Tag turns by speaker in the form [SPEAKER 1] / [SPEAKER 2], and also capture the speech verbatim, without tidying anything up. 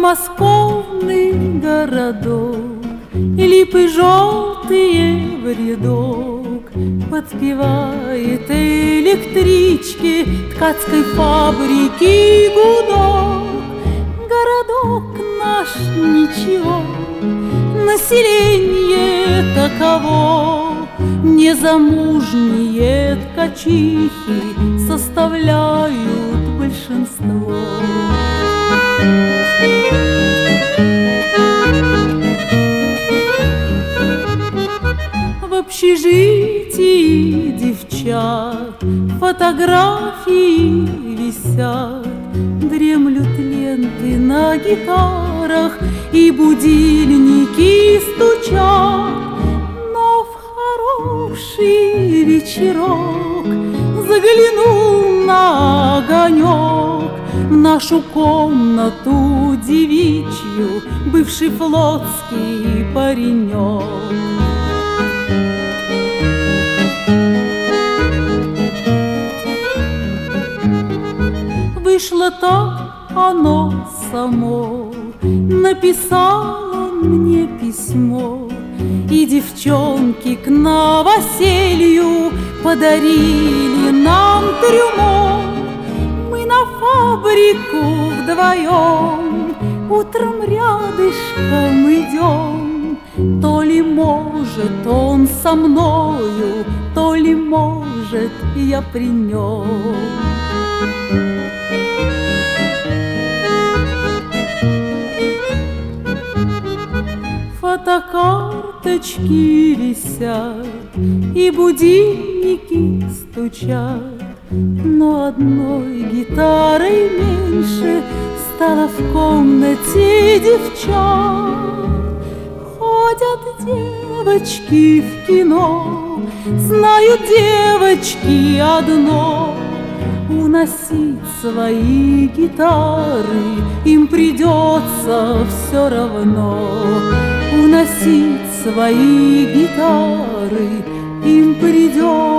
[SPEAKER 1] подмосковный городок, липы желтые в рядок, подпевает электрички ткацкой фабрики гудок. Городок наш ничего, население таково, незамужние ткачихи составляют большинство. В общежитии девчат фотографии висят, дремлют ленты на гитарах и будильники стучат. Но в хороший вечерок заглянул на огонек в нашу комнату девичью бывший флотский паренек. Вышло так оно само, написал он мне письмо, и девчонки к новоселью подарили нам трюмо. Мы на фабрику вдвоем утром рядышком идем. То ли может он со мною, то ли может я при нем. Фотокарточки висят и будильники стучат, но одной гитарой меньше стало в комнате девчат. Ходят девочки в кино, знают девочки одно: уносить свои гитары им придется все равно. Уносить свои гитары им придется